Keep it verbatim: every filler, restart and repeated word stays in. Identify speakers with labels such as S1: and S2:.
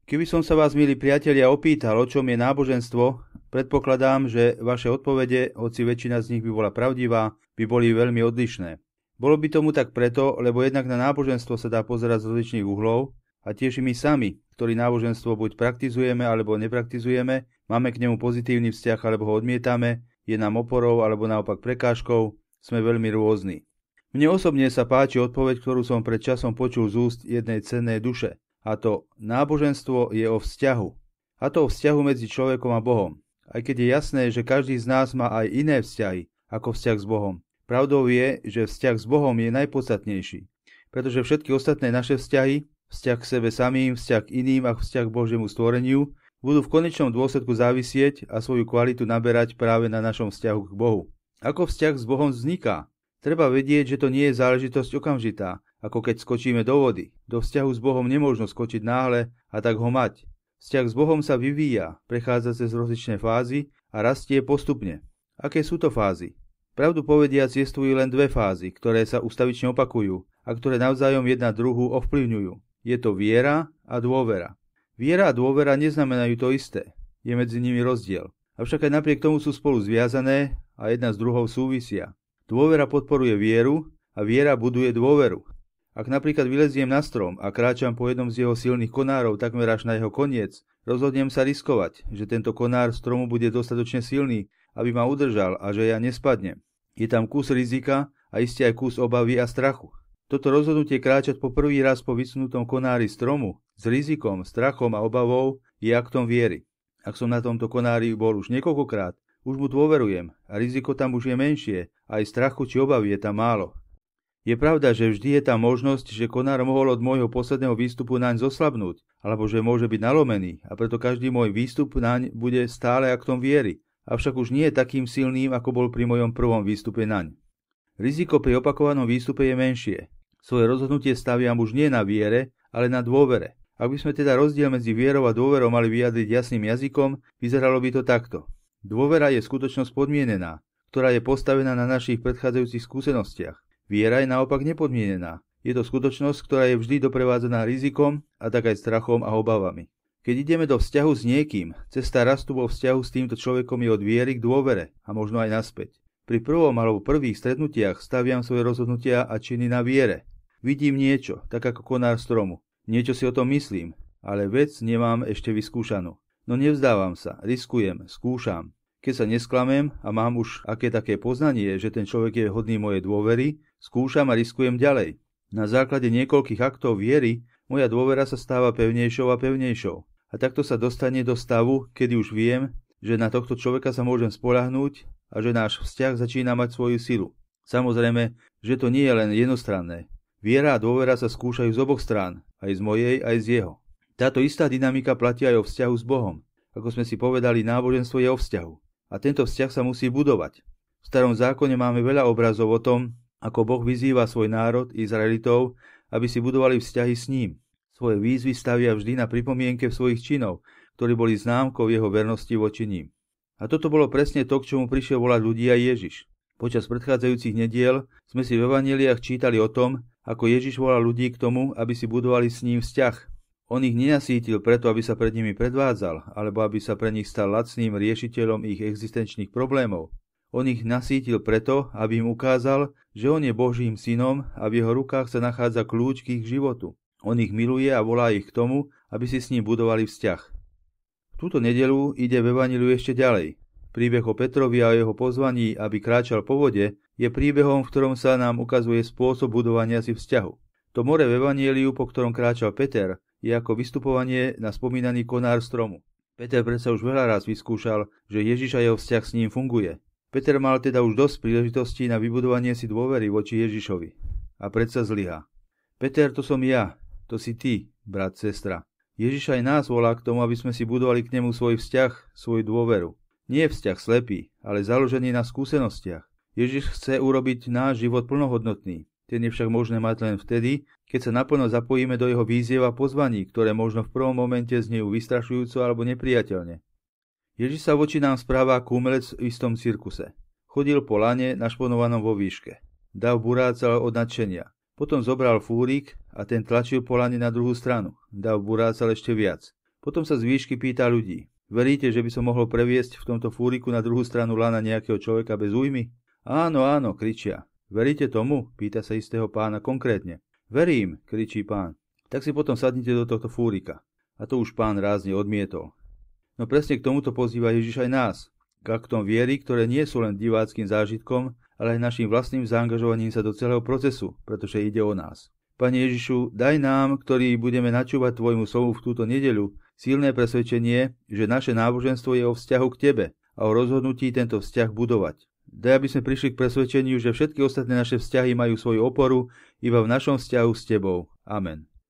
S1: Keby som sa vás, milí priatelia, opýtal, o čom je náboženstvo, predpokladám, že vaše odpovede, hoci väčšina z nich by bola pravdivá, by boli veľmi odlišné. Bolo by tomu tak preto, lebo jednak na náboženstvo sa dá pozerať z rozličných uhlov a tiež my sami, ktorí náboženstvo buď praktizujeme alebo nepraktizujeme, máme k nemu pozitívny vzťah alebo ho odmietame, je nám oporou alebo naopak prekážkou, sme veľmi rôzni. Mne osobne sa páči odpoveď, ktorú som pred časom počul z úst jednej cennej duše. A to náboženstvo je o vzťahu. A to o vzťahu medzi človekom a Bohom. Aj keď je jasné, že každý z nás má aj iné vzťahy ako vzťah s Bohom. Pravdou je, že vzťah s Bohom je najpodstatnejší. Pretože všetky ostatné naše vzťahy, vzťah k sebe samým, vzťah k iným a vzťah k Božiemu stvoreniu, budú v konečnom dôsledku závisieť a svoju kvalitu naberať práve na našom vzťahu k Bohu. Ako vzťah s Bohom vzniká? Treba vedieť, že to nie je záležitosť okamžitá, ako keď skočíme do vody. Do vzťahu s Bohom nemôžno skočiť náhle a tak ho mať. Vzťah s Bohom sa vyvíja, prechádza cez rozličné fázy a rastie postupne. Aké sú to fázy? Pravdu povediac, existujú len dve fázy, ktoré sa ustavične opakujú a ktoré navzájom jedna druhu ovplyvňujú. Je to viera a dôvera. Viera a dôvera neznamenajú to isté. Je medzi nimi rozdiel. Avšak aj napriek tomu sú spolu zviazané a jedna s druhou súvisia. Dôvera podporuje vieru a viera buduje dôveru. Ak napríklad vyleziem na strom a kráčam po jednom z jeho silných konárov takmer až na jeho koniec, rozhodnem sa riskovať, že tento konár stromu bude dostatočne silný, aby ma udržal a že ja nespadnem. Je tam kus rizika a iste aj kus obavy a strachu. Toto rozhodnutie kráčať po prvý raz po vysunutom konári stromu s rizikom, strachom a obavou je aktom viery. Ak som na tomto konári bol už niekoľkokrát, už mu dôverujem a riziko tam už je menšie, aj strachu či obavy je tam málo. Je pravda, že vždy je tam možnosť, že konár mohol od môjho posledného výstupu naň zoslabnúť, alebo že môže byť nalomený a preto každý môj výstup naň bude stále aktom viery, avšak už nie je takým silným, ako bol pri mojom prvom výstupe naň. Riziko pri opakovanom výstupe je menšie. Svoje rozhodnutie staviam už nie na viere, ale na dôvere. Ak by sme teda rozdiel medzi vierou a dôverou mali vyjadriť jasným jazykom, vyzeralo by to takto. Dôvera je skutočnosť podmienená, ktorá je postavená na našich predchádzajúcich skúsenostiach. Viera je naopak nepodmienená. Je to skutočnosť, ktorá je vždy doprevádzaná rizikom a tak aj strachom a obavami. Keď ideme do vzťahu s niekým, cesta rastu vo vzťahu s týmto človekom je od viery k dôvere a možno aj naspäť. Pri prvom alebo prvých stretnutiach staviam svoje rozhodnutia a činy na viere. Vidím niečo, tak ako konár stromu. Niečo si o tom myslím, ale vec nemám ešte vyskúšanú. No nevzdávam sa, riskujem, skúšam. Keď sa nesklamem a mám už aké také poznanie, že ten človek je hodný mojej dôvery, skúšam a riskujem ďalej. Na základe niekoľkých aktov viery moja dôvera sa stáva pevnejšou a pevnejšou. A takto sa dostane do stavu, kedy už viem, že na tohto človeka sa môžem spoľahnúť a že náš vzťah začína mať svoju silu. Samozrejme, že to nie je len jednostranné. Viera a dôvera sa skúšajú z oboch strán, aj z mojej, aj z jeho. Táto istá dynamika platí aj o vzťahu s Bohom. Ako sme si povedali, náboženstvo je o vzťahu. A tento vzťah sa musí budovať. V starom zákone máme veľa obrazov o tom, ako Boh vyzýva svoj národ, Izraelitov, aby si budovali vzťahy s ním. Svoje výzvy stavia vždy na pripomienke svojich činov, ktorí boli známkou jeho vernosti voči ním. A toto bolo presne to, k čomu prišiel volať ľudí aj Ježiš. Počas predchádzajúcich nediel sme si v evanjeliách čítali o tom, ako Ježiš volal ľudí k tomu, aby si budovali s ním vzťah. On ich nenasítil preto, aby sa pred nimi predvádzal, alebo aby sa pre nich stal lacným riešiteľom ich existenčných problémov. On ich nasítil preto, aby im ukázal, že on je Božím synom a v jeho rukách sa nachádza kľúč k ich životu. On ich miluje a volá ich k tomu, aby si s ním budovali vzťah. V túto nedeľu ide v evanjeliu ešte ďalej. Príbeh o Petrovi a jeho pozvaní, aby kráčal po vode, je príbehom, v ktorom sa nám ukazuje spôsob budovania si vzťahu. To more v evanjeliu, po ktorom kráčal Peter, je ako vystupovanie na spomínaný konár stromu. Peter predsa už veľa raz vyskúšal, že Ježiš a jeho vzťah s ním funguje. Peter mal teda už dosť príležitostí na vybudovanie si dôvery voči Ježišovi. A predsa zlyhá. Peter, to som ja, to si ty, brat, sestra. Ježiš aj nás volá k tomu, aby sme si budovali k nemu svoj vzťah, svoju dôveru. Nie vzťah slepý, ale založený na skúsenostiach. Ježiš chce urobiť náš život plnohodnotný. Ten je však možné mať len vtedy, keď sa naplno zapojíme do jeho výziev a pozvaní, ktoré možno v prvom momente znejú vystrašujúco alebo nepriateľne. Ježiš sa voči nám správa ako umelec v istom cirkuse. Chodil po lane našponovanom vo výške. Dav burácal od nadšenia. Potom zobral fúrik a ten tlačil po lane na druhú stranu. Dav burácal ešte viac. Potom sa z výšky pýta ľudí. Veríte, že by som mohol previesť v tomto fúriku na druhú stranu lana nejakého človeka bez újmy? Áno, áno, kričia. Veríte tomu? Pýta sa istého pána konkrétne. Verím, kričí pán. Tak si potom sadnite do tohto fúrika. A to už pán rázne odmietol. No presne k tomuto pozýva Ježiš aj nás. K aktom viery, ktoré nie sú len diváckym zážitkom, ale aj našim vlastným zaangažovaním sa do celého procesu, pretože ide o nás. Pane Ježišu, daj nám, ktorí budeme načúvať Tvojmu slovu v túto nedeľu, silné presvedčenie, že naše náboženstvo je o vzťahu k Tebe a o rozhodnutí tento vzťah budovať. Daj, aby sme prišli k presvedčeniu, že všetky ostatné naše vzťahy majú svoju oporu iba v našom vzťahu s Tebou. Amen.